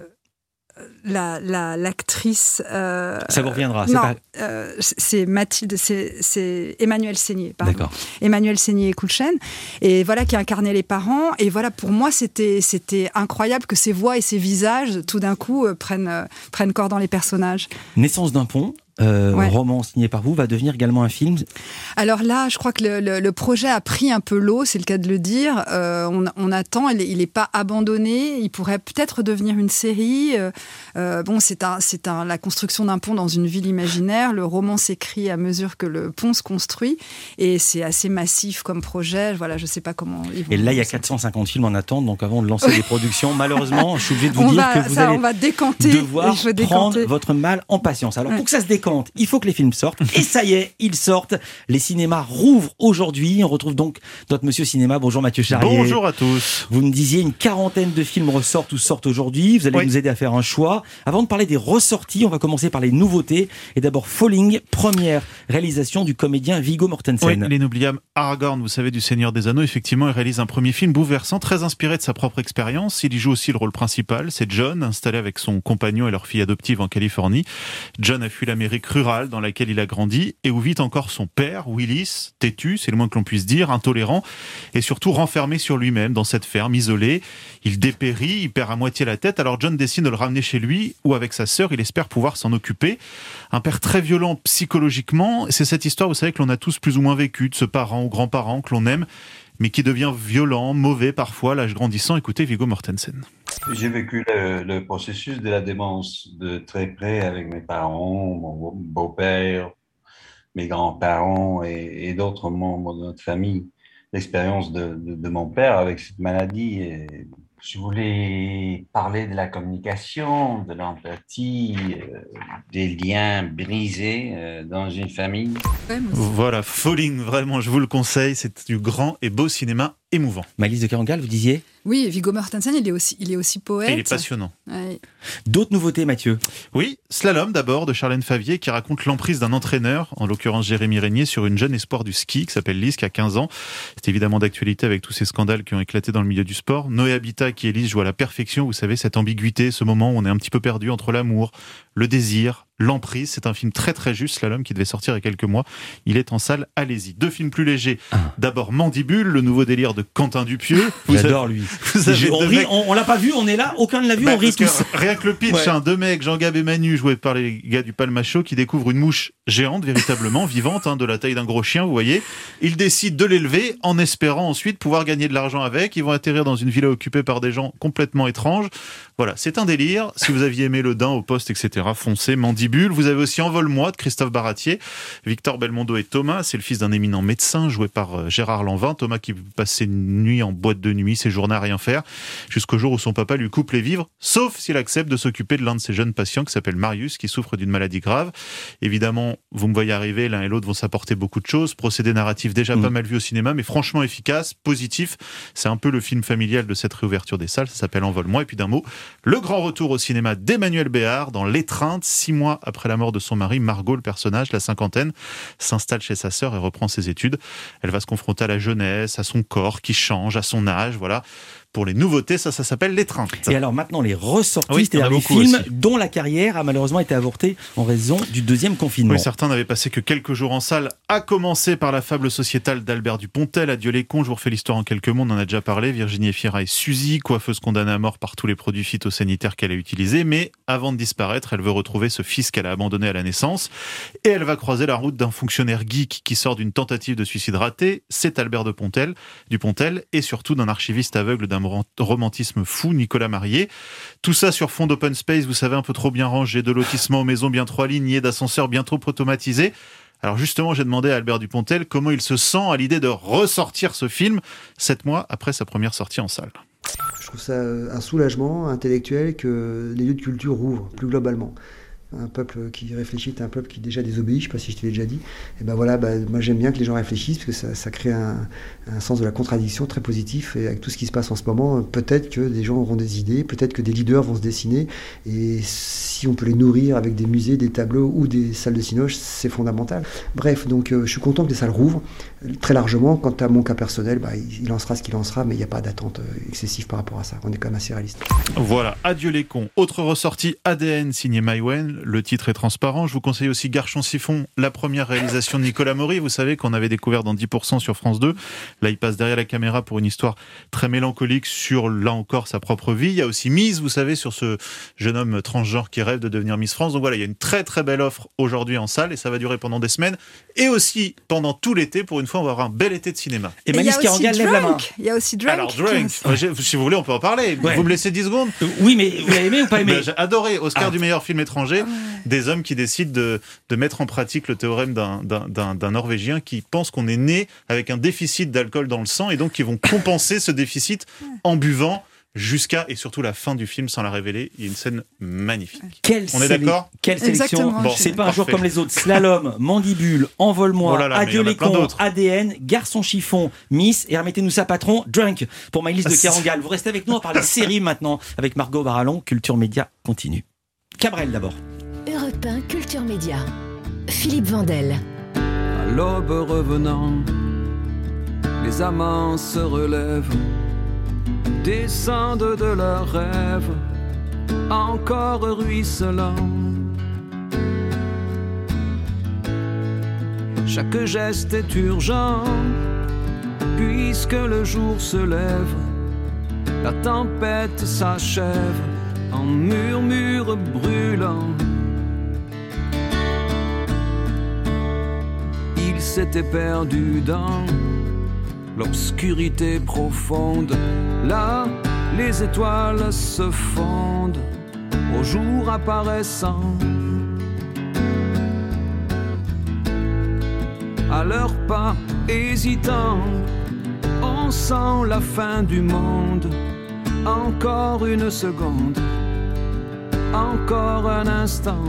la, la, l'actrice. Euh, Ça vous reviendra, c'est non, pas- euh, c'est Mathilde, c'est, c'est Emmanuel Seigné, pardon. D'accord. Emmanuel Seigné et Kulchen, et voilà qui incarnait les parents. Et voilà, pour moi, c'était c'était incroyable que ces voix et ces visages, tout d'un coup, euh, prennent euh, prennent corps dans les personnages. Naissance d'un pont, euh, Ouais. roman signé par vous, va devenir également un film. Alors là, je crois que le, le- le projet a pris un peu l'eau, c'est le cas de le dire. Euh, on, on attend, il n'est pas abandonné. Il pourrait peut-être devenir une série. Euh, euh, bon, c'est un, c'est un, la construction d'un pont dans une ville imaginaire. Le roman s'écrit à mesure que le pont se construit, et c'est assez massif comme projet. Voilà, je ne sais pas comment. Ils vont Et là, il y a quatre cent cinquante films en attente, donc avant de lancer des productions, malheureusement, je suis obligé de vous On dire va- que vous ça, allez on va décanter. devoir Il faut prendre décanter. votre mal en patience. Alors, pour que ça se décante, il faut que les films sortent. Et ça y est, ils sortent. Les cinémas rouvrent aujourd'hui. On retrouve donc notre monsieur cinéma. Bonjour Mathieu Charrier. Bonjour à tous. Vous me disiez une quarantaine de films ressortent ou sortent aujourd'hui. Vous allez Oui. nous aider à faire un choix. Avant de parler des ressorties, on va commencer par les nouveautés. Et d'abord, Falling, première réalisation du comédien Viggo Mortensen. Oui, l'inoubliable Aragorn, vous savez, du Seigneur des Anneaux, effectivement, il réalise un premier film bouleversant, très inspiré de sa propre expérience. Il y joue aussi le rôle principal. C'est John, installé avec son compagnon et leur fille adoptive en Californie. John a fui l'Amérique rurale dans laquelle il a grandi et où vit encore son père, Willis, têtu, c'est le moins que l'on puisse dire, intolérant et surtout renfermé sur lui-même dans cette ferme, isolé. Il dépérit, il perd à moitié la tête, alors John décide de le ramener chez lui où avec sa sœur, il espère pouvoir s'en occuper. Un père très violent psychologiquement, c'est cette histoire, vous savez, que l'on a tous plus ou moins vécu, de ce parent ou grand-parent que l'on aime, mais qui devient violent, mauvais parfois, l'âge grandissant. Écoutez Viggo Mortensen. J'ai vécu le, le processus de la démence de très près avec mes parents, mon beau-père, mes grands-parents et, et d'autres membres de notre famille. L'expérience de, de, de mon père avec cette maladie. Et je voulais parler de la communication, de l'empathie, euh, des liens brisés euh, dans une famille. Voilà, Falling, vraiment, je vous le conseille, c'est du grand et beau cinéma émouvant. Maëlys de Kerangal, vous disiez ? Oui, Viggo Mortensen, il est aussi, il est aussi poète. Et il est passionnant. Ouais. D'autres nouveautés, Mathieu ? Oui, Slalom d'abord, de Charlène Favier, qui raconte l'emprise d'un entraîneur, en l'occurrence Jérémy Régnier, sur une jeune espoir du ski qui s'appelle Lise, qui a quinze ans. C'est évidemment d'actualité avec tous ces scandales qui ont éclaté dans le milieu du sport. Noé Habitat, qui est Lise, joue à la perfection, vous savez, cette ambiguïté, ce moment où on est un petit peu perdu entre l'amour, le désir L'Emprise, c'est un film très très juste, Slalom, qui devait sortir il y a quelques mois. Il est en salle, allez-y. Deux films plus légers. Ah. D'abord Mandibule, le nouveau délire de Quentin Dupieux. Vous J'adore avez, lui. Vous avez on, rit, on, on l'a pas vu, on est là, aucun ne l'a vu, bah, on rit tous. Rien que le pitch, ouais. hein, deux mecs, Jean-Gab et Manu, joués par les gars du Palmacho, qui découvrent une mouche géante, véritablement, vivante, hein, de la taille d'un gros chien, vous voyez. Ils décident de l'élever en espérant ensuite pouvoir gagner de l'argent avec. Ils vont atterrir dans une villa occupée par des gens complètement étranges. Voilà, c'est un délire. Si vous aviez aimé Le Dain au poste, et cetera, foncez. Mandibule. Vous avez aussi Envole-moi de Christophe Baratier. Victor Belmondo et Thomas, c'est le fils d'un éminent médecin joué par Gérard Lanvin. Thomas qui passait une nuit en boîte de nuit, séjournait à rien faire, jusqu'au jour où son papa lui coupe les vivres, sauf s'il accepte de s'occuper de l'un de ses jeunes patients qui s'appelle Marius, qui souffre d'une maladie grave. Évidemment, vous me voyez arriver, l'un et l'autre vont s'apporter beaucoup de choses. Procédé narratif déjà mmh. pas mal vu au cinéma, mais franchement efficace, positif. C'est un peu le film familial de cette réouverture des salles. Ça s'appelle Envole-moi. Et puis d'un mot, le grand retour au cinéma d'Emmanuelle Béard dans L'étreinte. Six mois après la mort de son mari, Margot, le personnage, la cinquantaine, s'installe chez sa sœur et reprend ses études. Elle va se confronter à la jeunesse, à son corps qui change, à son âge, voilà. Pour les nouveautés, ça, ça s'appelle L'étreinte. Et alors maintenant, les ressorties, oui, c'est-à-dire les films aussi. Dont la carrière a malheureusement été avortée en raison du deuxième confinement. Oui, certains n'avaient passé que quelques jours en salle, à commencer par La fable sociétale d'Albert Dupontel, Adieu les cons, je vous refais l'histoire en quelques mots, on en a déjà parlé, Virginie Efira et Suzy, coiffeuse condamnée à mort par tous les produits phytosanitaires qu'elle a utilisés, mais avant de disparaître, elle veut retrouver ce fils qu'elle a abandonné à la naissance, et elle va croiser la route d'un fonctionnaire geek qui sort d'une tentative de suicide ratée, c'est Albert Dupontel, Dupontel, et surtout d'un archiviste aveugle d'un romantisme fou, Nicolas Marié. Tout ça sur fond d'open space, vous savez, un peu trop bien rangé, de lotissements aux maisons bien trop alignées, d'ascenseurs bien trop automatisés. Alors justement, j'ai demandé à Albert Dupontel comment il se sent à l'idée de ressortir ce film, sept mois après sa première sortie en salle. Je trouve ça un soulagement intellectuel que les lieux de culture rouvrent, plus globalement. Un peuple qui réfléchit est un peuple qui déjà désobéit, je ne sais pas si je te l'ai déjà dit. Et ben voilà, ben moi j'aime bien que les gens réfléchissent parce que ça, ça crée un, un sens de la contradiction très positif. Et avec tout ce qui se passe en ce moment, peut-être que des gens auront des idées, peut-être que des leaders vont se dessiner. Et si on peut les nourrir avec des musées, des tableaux ou des salles de cinoche, c'est fondamental. Bref, donc euh, je suis content que les salles rouvrent très largement. Quant à mon cas personnel, ben, il, il en sera ce qu'il en sera, mais il n'y a pas d'attente excessive par rapport à ça. On est quand même assez réaliste. Voilà, Adieu les cons. Autre ressortie, A D N signé Maïwen. Le titre est transparent. Je vous conseille aussi Garchon Siphon, la première réalisation de Nicolas Maury. Vous savez qu'on avait découvert dans dix pour cent sur France deux. Là, il passe derrière la caméra pour une histoire très mélancolique sur, là encore, sa propre vie. Il y a aussi Mise, vous savez, sur ce jeune homme transgenre qui rêve de devenir Miss France. Donc voilà, il y a une très très belle offre aujourd'hui en salle et ça va durer pendant des semaines. Et aussi pendant tout l'été. Pour une fois, on va avoir un bel été de cinéma. Et, et Malice Carangal lève la main. Il y a aussi Drunk. Alors, Drunk, si vous voulez, on peut en parler. Ouais. Vous me laissez dix secondes? Oui, mais vous l'avez aimé ou pas aimé? Ben, j'ai adoré. Oscar ah. du meilleur film étranger. Ah ouais. Des hommes qui décident de, de mettre en pratique le théorème d'un, d'un, d'un, d'un Norvégien qui pense qu'on est né avec un déficit d'alcool dans le sang et donc qui vont compenser ce déficit en buvant jusqu'à et surtout la fin du film sans la révéler. Il y a une scène magnifique. Quelle On est d'accord? Quelle sélection. Bon, c'est pas un jour comme les autres. Slalom, Mandibule, Envole-moi, oh là là, Adieu les cons, A D N, Garçon Chiffon, Miss, et remettez-nous ça patron, Drunk, pour ma liste de Carangal. Vous restez avec nous, on parle des séries maintenant avec Margot Barallon. Culture Média continue. Cabrel d'abord. Europe un, Culture Média. Philippe Vandel. À l'aube revenant, les amants se relèvent, descendent de leurs rêves, encore ruisselants. Chaque geste est urgent, puisque le jour se lève, la tempête s'achève en murmure brûlant. Il s'était perdu dans l'obscurité profonde. Là, les étoiles se fondent au jour apparaissant. À leurs pas hésitants, on sent la fin du monde. Encore une seconde, encore un instant.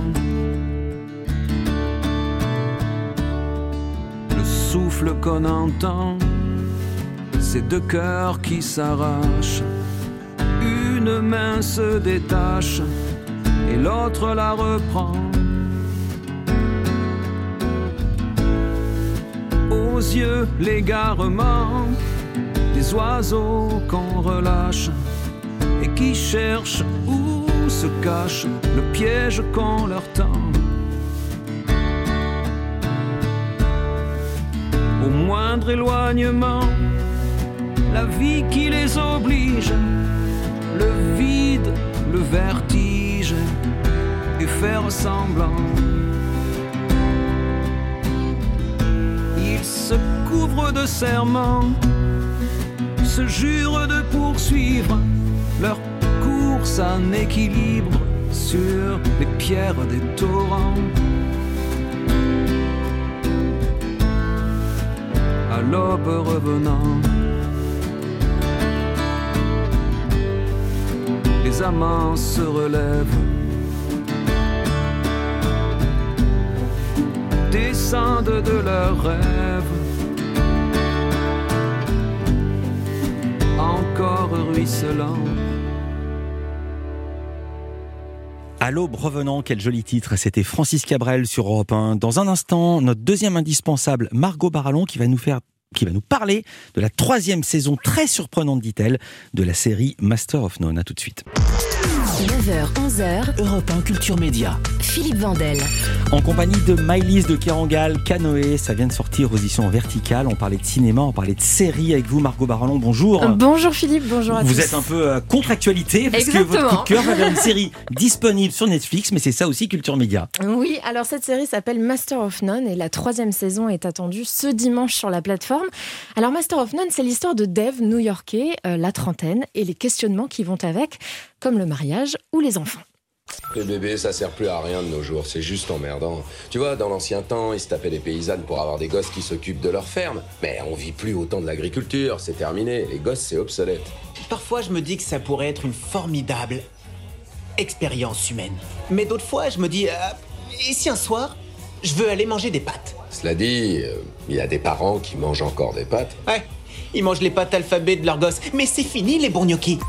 Le souffle qu'on entend, c'est deux cœurs qui s'arrachent. Une main se détache et l'autre la reprend. Aux yeux, l'égarement des oiseaux qu'on relâche et qui cherchent où se cache le piège qu'on leur tend. moindre éloignement, la vie qui les oblige, le vide, le vertige, et faire semblant. Ils se couvrent de serments, se jurent de poursuivre leur course en équilibre sur les pierres des torrents. À l'aube revenant, les amants se relèvent, descendent de leurs rêves, encore ruisselant. À l'aube revenant, quel joli titre, c'était Francis Cabrel sur Europe un. Dans un instant, notre deuxième indispensable, Margot Barallon, qui va nous faire qui va nous parler de la troisième saison très surprenante, dit-elle, de la série Master of None. À tout de suite. neuf heures, onze heures, Europe un Culture Média. Philippe Vandel. En compagnie de Maëlys de Kerangal, Canoë, ça vient de sortir aux éditions Verticales. On parlait de cinéma, on parlait de séries avec vous, Margot Barallon. Bonjour. Bonjour Philippe, bonjour à vous tous. Vous êtes un peu euh, contre-actualité parce Exactement. que votre coup de cœur va vers une série disponible sur Netflix, mais c'est ça aussi Culture Média. Oui, alors cette série s'appelle Master of None et la troisième saison est attendue ce dimanche sur la plateforme. Alors Master of None, c'est l'histoire de Dave, new-yorkais, euh, la trentaine, et les questionnements qui vont avec, comme le mariage ou les enfants. Les bébés, ça sert plus à rien de nos jours, c'est juste emmerdant. Tu vois, dans l'ancien temps, ils se tapaient des paysannes pour avoir des gosses qui s'occupent de leur ferme. Mais on vit plus au temps de l'agriculture, c'est terminé, les gosses, c'est obsolète. Parfois, je me dis que ça pourrait être une formidable expérience humaine. Mais d'autres fois, je me dis, euh, et si un soir, je veux aller manger des pâtes? Cela dit, il euh, y a des parents qui mangent encore des pâtes. Ouais, ils mangent les pâtes alphabet de leurs gosses. Mais c'est fini, les bons gnocchis.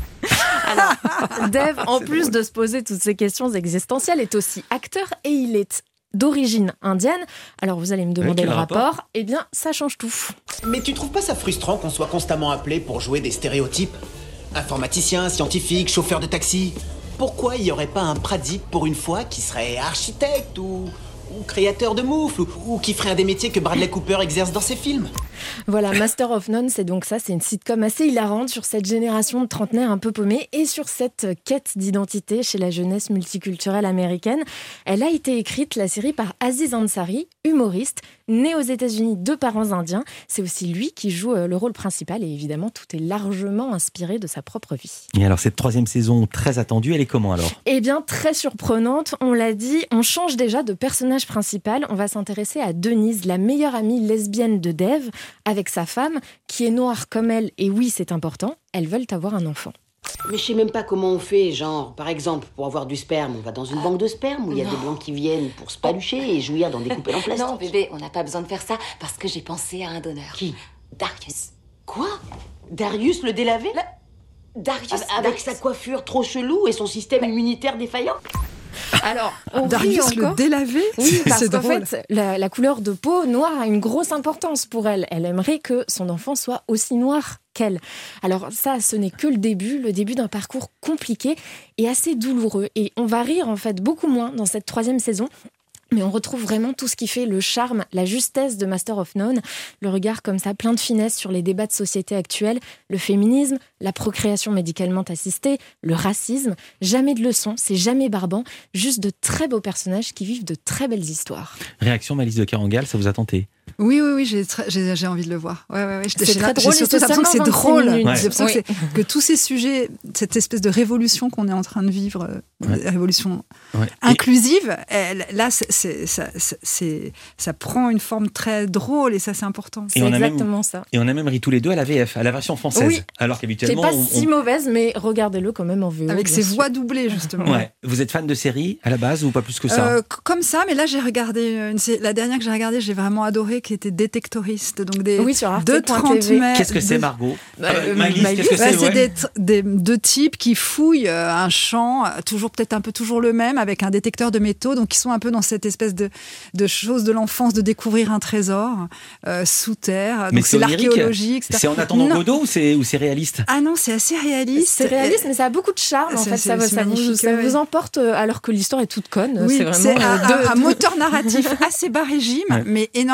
Alors, Dave, en plus de se poser toutes ces questions existentielles, est aussi acteur et il est d'origine indienne. Alors vous allez me demander le rapport. rapport. Eh bien, ça change tout. Mais tu trouves pas ça frustrant qu'on soit constamment appelé pour jouer des stéréotypes? Informaticien, scientifique, chauffeur de taxi. Pourquoi il n'y aurait pas un Pradip pour une fois qui serait architecte ou... ou créateur de moufles, ou, ou qui ferait un des métiers que Bradley Cooper exerce dans ses films? Voilà, Master of None, c'est donc ça, c'est une sitcom assez hilarante sur cette génération de trentenaires un peu paumés et sur cette quête d'identité chez la jeunesse multiculturelle américaine. Elle a été écrite, la série, par Aziz Ansari, humoriste, né aux États-Unis de parents indiens. C'est aussi lui qui joue le rôle principal et évidemment, tout est largement inspiré de sa propre vie. Et alors, cette troisième saison très attendue, elle est comment alors? Eh bien, très surprenante, on l'a dit, on change déjà de personnage principal. On va s'intéresser à Denise, la meilleure amie lesbienne de Dave, avec sa femme, qui est noire comme elle, et oui, c'est important, elles veulent avoir un enfant. Mais je sais même pas comment on fait, genre, par exemple, pour avoir du sperme, on va dans une banque de sperme où il y a des blancs qui viennent pour se palucher et jouir dans des coupelles en plastique. Non, bébé, on n'a pas besoin de faire ça parce que j'ai pensé à un donneur. Qui? Darius. Quoi? Darius le délavé? Le... Darius. Avec, avec Darius. sa coiffure trop chelou et son système immunitaire défaillant? Alors, on Darius rit encore. Le délavé? Oui, parce qu'en drôle. fait, la, la couleur de peau noire a une grosse importance pour elle. Elle aimerait que son enfant soit aussi noir qu'elle. Alors ça, ce n'est que le début, le début d'un parcours compliqué et assez douloureux. Et on va rire en fait beaucoup moins dans cette troisième saison. Mais on retrouve vraiment tout ce qui fait le charme, la justesse de Master of None, le regard comme ça, plein de finesse sur les débats de société actuels, le féminisme, la procréation médicalement assistée, le racisme. Jamais de leçons, c'est jamais barbant, juste de très beaux personnages qui vivent de très belles histoires. Réaction, Maëlys de Kerangal, ça vous a tenté? Oui, oui, oui, j'ai, très, j'ai, j'ai envie de le voir. Ouais, ouais, ouais. C'est j'ai, très drôle. J'ai surtout l'impression que c'est drôle. Ouais. J'ai l'impression oui. que, c'est, que tous ces sujets, cette espèce de révolution qu'on est en train de vivre, ouais. révolution ouais. inclusive, elle, là, c'est, c'est, ça, c'est, ça prend une forme très drôle et ça, c'est important. C'est exactement même, ça. Et on a même ri tous les deux à la V F, à la version française. Oui. Alors qu'habituellement. Qui n'est pas on, si on... mauvaise, mais regardez-le quand même en V O. Avec ses sûr. voix doublées, justement. Ouais. Vous êtes fan de séries à la base ou pas plus que ça? euh, Comme ça, mais là, j'ai regardé, une, la dernière que j'ai regardée, j'ai vraiment adoré, qui était Détectoriste. Donc des oui, sur Arte. deux trentenaires. Qu'est-ce que de... c'est, Margot? bah, euh, Maëlys, qu'est-ce que bah, c'est? C'est ouais. des, des, deux types qui fouillent euh, un champ, toujours peut-être un peu toujours le même, avec un détecteur de métaux. Donc, ils sont un peu dans cette espèce de, de chose de l'enfance, de découvrir un trésor euh, sous terre. Mais donc, c'est, c'est l'archéologie, et cetera. C'est en attendant non. Godot ou c'est, ou c'est réaliste? Ah non, c'est assez réaliste. C'est réaliste, mais ça a beaucoup de charme. En c'est, fait, c'est, ça, c'est ça, vous, ça ouais. vous emporte alors que l'histoire est toute conne. Oui, c'est vraiment c'est un, euh, un, un moteur narratif assez bas régime, ouais. mais énormément d'émotions.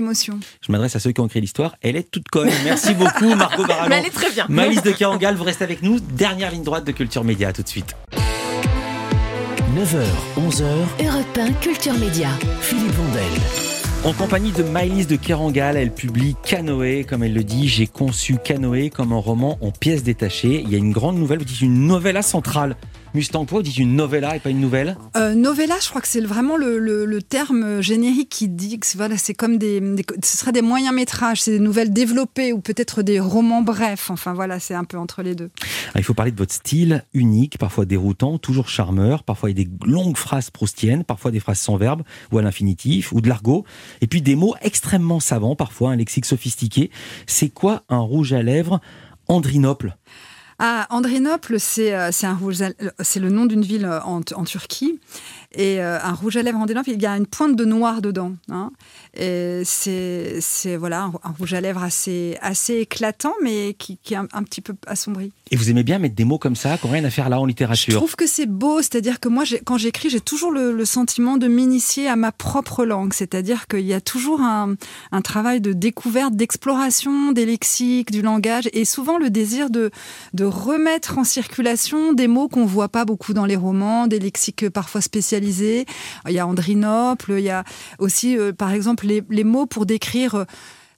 émotion. Je m'adresse à ceux qui ont écrit l'histoire. Elle est toute conne. Merci beaucoup, Margot Barallon. Mais elle est très bien. Maëlys de Kerangal, vous restez avec nous. Dernière ligne droite de Culture Média. À tout de suite. neuf heures, onze heures, Europe un Culture Média. Philippe Vandel. En compagnie de Maëlys de Kerangal, elle publie Canoë, comme elle le dit. J'ai conçu Canoë comme un roman en pièces détachées. Il y a une grande nouvelle, vous dites une novella centrale. Mustang, toi, vous dites une novella et pas une nouvelle euh, Novella, je crois que c'est vraiment le, le, le terme générique qui dit que c'est, voilà, c'est comme des, des... Ce serait des moyens métrages, c'est des nouvelles développées ou peut-être des romans brefs. Enfin voilà, c'est un peu entre les deux. Alors, il faut parler de votre style unique, parfois déroutant, toujours charmeur. Parfois, il y a des longues phrases proustiennes, parfois des phrases sans verbe ou à l'infinitif ou de l'argot. Et puis des mots extrêmement savants, parfois un lexique sophistiqué. C'est quoi un rouge à lèvres Andrinople? Ah, Andrinople, c'est, c'est, un rouge à, c'est le nom d'une ville en, en Turquie. Et euh, un rouge à lèvres Andrinople, il y a une pointe de noir dedans. Hein. Et c'est, c'est voilà, un, un rouge à lèvres assez, assez éclatant, mais qui, qui est un, un petit peu assombri. Et vous aimez bien mettre des mots comme ça, qui n'ont rien à faire là en littérature? Je trouve que c'est beau, c'est-à-dire que moi, j'ai, quand j'écris, j'ai toujours le, le sentiment de m'initier à ma propre langue. C'est-à-dire qu'il y a toujours un, un travail de découverte, d'exploration des lexiques, du langage, et souvent le désir de, de remettre en circulation des mots qu'on ne voit pas beaucoup dans les romans, des lexiques parfois spécialisés. Il y a Andrinople, il y a aussi, euh, par exemple, les, les mots pour décrire euh,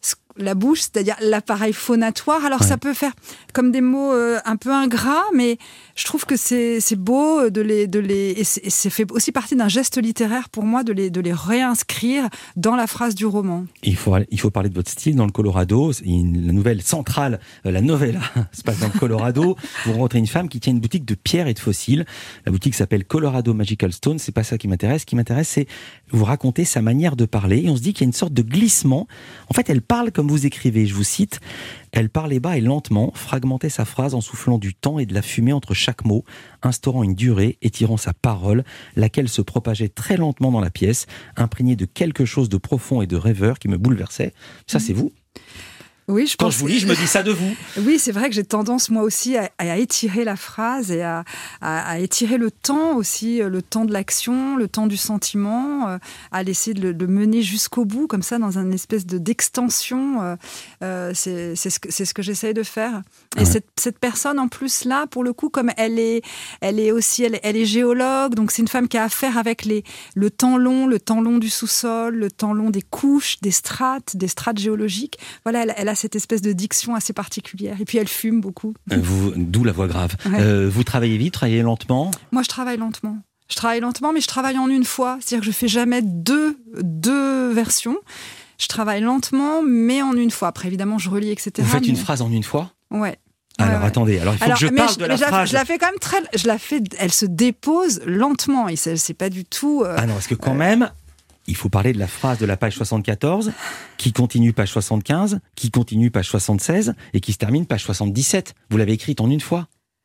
la bouche, c'est-à-dire l'appareil phonatoire. Alors, ouais. Ça peut faire comme des mots euh, un peu ingrats, mais je trouve que c'est, c'est beau de les... De les et c'est, et c'est fait aussi partie d'un geste littéraire pour moi de les, de les réinscrire dans la phrase du roman. Il faut, il faut parler de votre style dans le Colorado. Une, la nouvelle centrale, la novella, se passe dans le Colorado. Vous rencontrez une femme qui tient une boutique de pierres et de fossiles. La boutique s'appelle Colorado Magical Stone. C'est pas ça qui m'intéresse. Ce qui m'intéresse, c'est vous raconter sa manière de parler. Et on se dit qu'il y a une sorte de glissement. En fait, elle parle comme vous écrivez. Je vous cite. Elle parlait bas et lentement, fragmentait sa phrase en soufflant du temps et de la fumée entre chaque mot, instaurant une durée, étirant sa parole, laquelle se propageait très lentement dans la pièce, imprégnée de quelque chose de profond et de rêveur qui me bouleversait. Ça, c'est vous ? Oui, je Quand pense... je vous lis, je me dis ça de vous. Oui, c'est vrai que j'ai tendance, moi aussi, à, à étirer la phrase et à, à, à étirer le temps aussi, le temps de l'action, le temps du sentiment, à laisser de le de mener jusqu'au bout, comme ça, dans une espèce de, d'extension. Euh, c'est, c'est, ce que, c'est ce que j'essaye de faire. Et ouais. cette, cette personne, en plus, là, pour le coup, comme elle est, elle est aussi, elle, elle est géologue, donc c'est une femme qui a affaire avec les, le temps long, le temps long du sous-sol, le temps long des couches, des strates, des strates géologiques. Voilà, elle, elle a cette espèce de diction assez particulière. Et puis elle fume beaucoup. Euh, vous, d'où la voix grave. Ouais. Euh, vous travaillez vite, travaillez lentement ? Moi, je travaille lentement. Je travaille lentement, mais je travaille en une fois. C'est-à-dire que je fais jamais deux, deux versions. Je travaille lentement, mais en une fois. Après, évidemment, je relis, et cetera. Vous faites mais... une phrase en une fois ? Ouais. Alors ouais, ouais. attendez, alors il faut alors, que je parle je, de la je phrase. La, je la fais quand même très, je la fais, elle se dépose lentement. Et c'est, c'est pas du tout. Euh, ah non, parce que quand euh, même. Il faut parler de la phrase de la page soixante-quatorze, qui continue page soixante-quinze, qui continue page soixante-seize et qui se termine page soixante-dix-sept. Vous l'avez écrite en une fois ?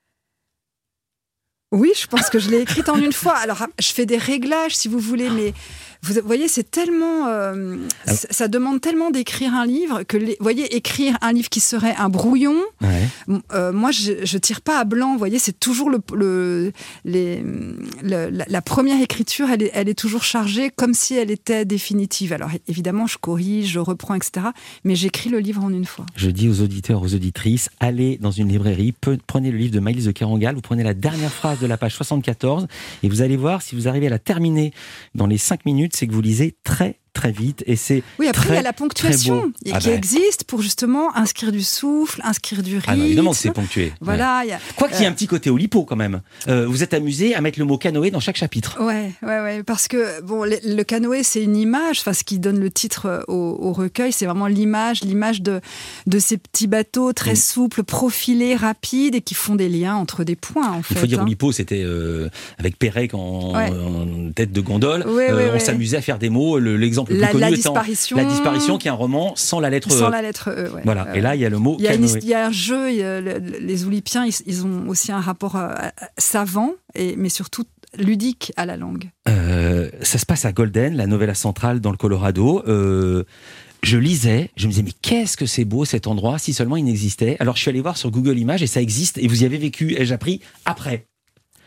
Oui, je pense que je l'ai écrite en une fois. Alors, je fais des réglages, si vous voulez, mais vous voyez, c'est tellement... Euh, Alors, ça, ça demande tellement d'écrire un livre que, les, vous voyez, écrire un livre qui serait un brouillon, ouais. euh, moi, je ne tire pas à blanc, vous voyez, c'est toujours le, le, les, le, la, la première écriture, elle est, elle est toujours chargée comme si elle était définitive. Alors, évidemment, je corrige, je reprends, et cetera, mais j'écris le livre en une fois. Je dis aux auditeurs, aux auditrices, allez dans une librairie, prenez le livre de Maëlys de Kerangal, vous prenez la dernière phrase de la page soixante-quatorze et vous allez voir, si vous arrivez à la terminer dans les cinq minutes, c'est que vous lisez très très vite et c'est oui, après très, il y a la ponctuation qui ah ben. existe pour justement inscrire du souffle, inscrire du rythme. Ah non, évidemment que c'est ponctué. Voilà, ouais. y a, Quoi qu'il y ait euh... un petit côté Oulipo quand même. Euh, vous êtes amusé à mettre le mot canoë dans chaque chapitre. Ouais, ouais, ouais, parce que bon, le, le canoë c'est une image, enfin ce qui donne le titre au, au recueil, c'est vraiment l'image, l'image de de ces petits bateaux très mmh. souples, profilés, rapides et qui font des liens entre des points. En fait, il faut dire hein. Oulipo, c'était euh, avec Pérec en, ouais. en tête de gondole. Ouais, euh, ouais, on ouais. s'amusait à faire des mots. Le, l'exemple le plus la, connu la étant disparition. La disparition, qui est un roman sans la lettre E. Sans la lettre E, ouais. Voilà. Ouais. Et là, il y a le mot il y a canoë. Une, il y a un jeu. Il y a, les Oulipiens, ils, ils ont aussi un rapport euh, savant, et, mais surtout ludique à la langue. Euh, ça se passe à Golden, la novella centrale dans le Colorado. Euh, je lisais, je me disais, mais qu'est-ce que c'est beau cet endroit, si seulement il n'existait. Alors je suis allé voir sur Google Images et ça existe, et vous y avez vécu, et j'ai appris après.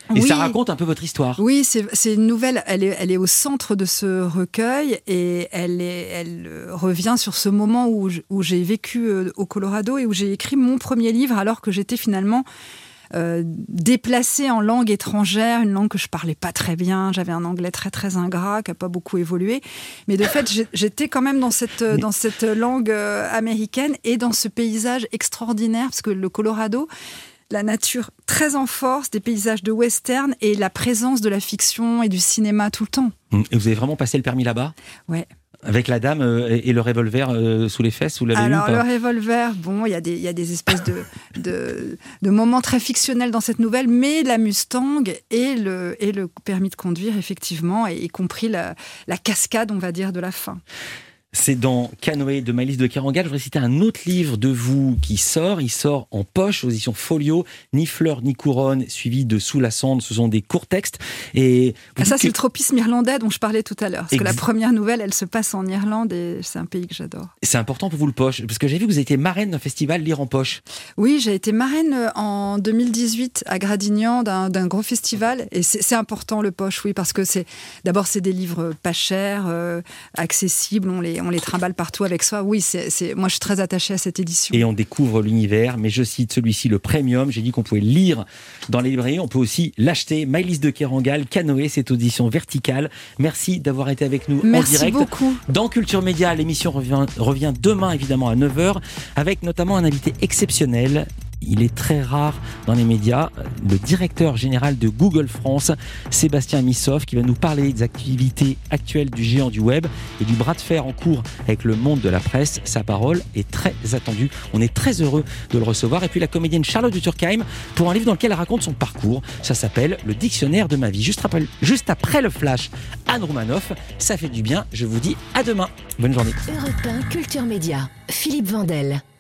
Et Oui. ça raconte un peu votre histoire. Oui, c'est, c'est une nouvelle, elle est, elle est au centre de ce recueil et elle, est, elle revient sur ce moment où, je- où j'ai vécu euh, au Colorado et où j'ai écrit mon premier livre alors que j'étais finalement euh, déplacée en langue étrangère, une langue que je parlais pas très bien, j'avais un anglais très très ingrat qui a pas beaucoup évolué, mais de fait j'ai- j'étais quand même dans cette, euh, dans cette langue euh, américaine et dans ce paysage extraordinaire parce que le Colorado, la nature très en force, des paysages de western et la présence de la fiction et du cinéma tout le temps. Et vous avez vraiment passé le permis là-bas ? Ouais. Avec la dame euh, et et le revolver euh, sous les fesses, vous l'avez eu ou Alors pas le revolver, bon, il y a des, il y a des espèces de, de, de moments très fictionnels dans cette nouvelle, mais la Mustang et le, et le permis de conduire, effectivement, et y compris la, la cascade, on va dire, de la fin. C'est dans Canoë de Maëlys de Kerangal. Je voudrais citer un autre livre de vous qui sort. Il sort en poche aux éditions Folio. Ni fleurs ni couronne, suivi de Sous la cendre. Ce sont des courts textes. Et vous Ah, ça, dites c'est que le tropisme irlandais dont je parlais tout à l'heure. Parce que la Ex- première nouvelle, elle se passe en Irlande et c'est un pays que j'adore. c'est important pour vous le poche. Parce que j'ai vu que vous étiez marraine d'un festival Lire en poche. Oui, j'ai été marraine euh, en deux mille dix-huit à Gradignan d'un, d'un gros festival et c'est, c'est important le poche, oui, parce que c'est d'abord c'est des livres pas chers, euh, accessibles, on les on les trimballe partout avec soi. Oui, c'est, c'est moi je suis très attachée à cette édition. Et on découvre l'univers. Mais je cite celui-ci, le premium. J'ai dit qu'on pouvait lire dans les librairies. On peut aussi l'acheter. Maëlys de Kerangal, Canoë, cette audition verticale. Merci d'avoir été avec nous Merci en direct. beaucoup. Dans Culture Média, l'émission revient, revient demain évidemment à neuf heures avec notamment un invité exceptionnel. Il est très rare dans les médias, le directeur général de Google France, Sébastien Missoff, qui va nous parler des activités actuelles du géant du web et du bras de fer en cours avec le monde de la presse. Sa parole est très attendue. On est très heureux de le recevoir. Et puis la comédienne Charlotte de Turckheim pour un livre dans lequel elle raconte son parcours. Ça s'appelle Le dictionnaire de ma vie. Juste après, juste après le flash, Anne Roumanoff. Ça fait du bien. Je vous dis à demain. Bonne journée. Europe un Culture Média. Philippe Vandel.